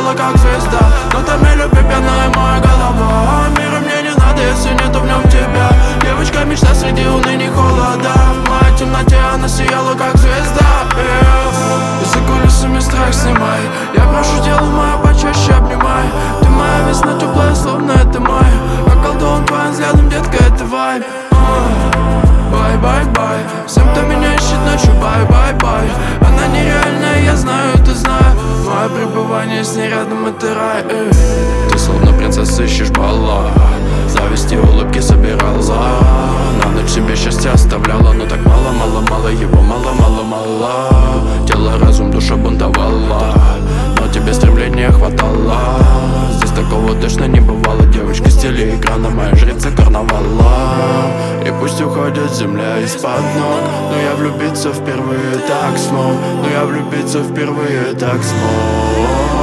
сияла как звезда. Но томили пепельная моя голова. Мира мне не надо, если нету в нем тебя. Девочка мечта среди уныний холода. В моей темноте она сияла как звезда. И за кулисами страх снимай. Я прошу, делай мое почаще обнимай. Ты моя весна теплая, словно это май. Околдован твоим взглядом, детка, это вайб. Бай-бай-бай. Всем, кто меня ищет ночью, бай-бай-бай. Она нереальная, я знаю, ты знаешь. Мое пребывание с ней рядом, это рай. Ты словно принцесса, ищешь бала. Зависти, улыбки собирала. На ночь себе счастье оставляла. Но так мало, мало, мало его, мало, мало, мало. Тело, разум, душа бунтовала. Но тебе стремления хватало. Здесь такого точно не бывало. Девочка с телеэкрана, моя жрица карнавала. И пусть уходит земля из-под ног, но я влюбиться впервые так смог. Но я влюбиться впервые так смог.